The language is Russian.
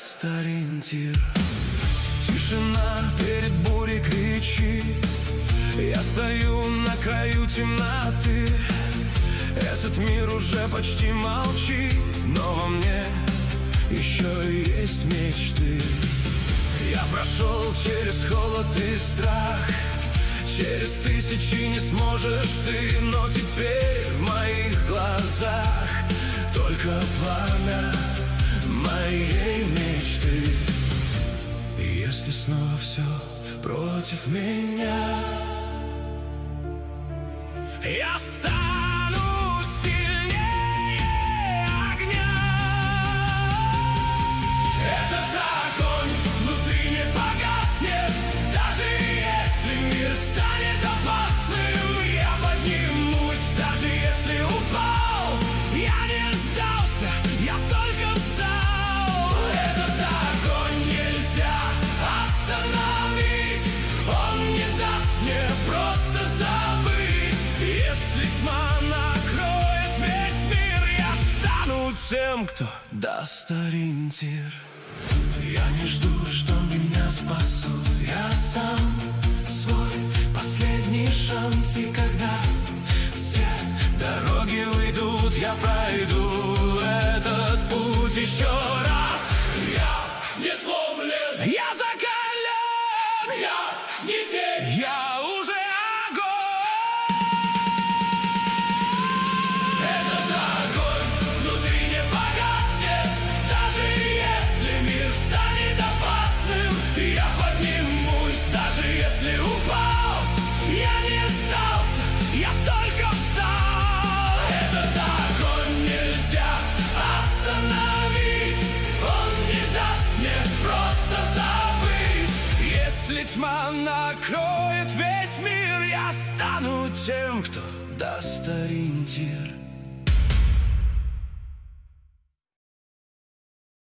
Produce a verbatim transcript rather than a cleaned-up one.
даст ориентир. Тишина перед бурей кричит, я стою на краю темноты. Этот мир уже почти молчит, но во мне еще есть мечты. Я прошел через холод и страх, через тысячи не сможешь ты, но теперь в моих глазах только пламя моей мечты. И если снова все против меня, я стану сильнее огня. Этот огонь внутри не погаснет, даже если мир станет опасным. Я поднимусь, даже если упал. Я не сдался, я только встал. Этот огонь нельзя остановить, он не даст мне просто забыть. Если тьма накроет весь мир, я стану тем, кто даст ориентир. Я не жду, что меня спасут, я сам свой последний шанс. И когда все дороги уйдут, я пройду этот путь еще раз. Я не сломлен, я закален, я не тень, я уже огонь. Этот огонь внутри не погаснет, даже если мир станет опасным. Я поднимусь, даже если упал. Я не сдался, я только встал. Этот огонь нельзя остановить, он не даст мне просто забыть. Если тьма накроет весь мир, я стану тем, кто даст ориентир.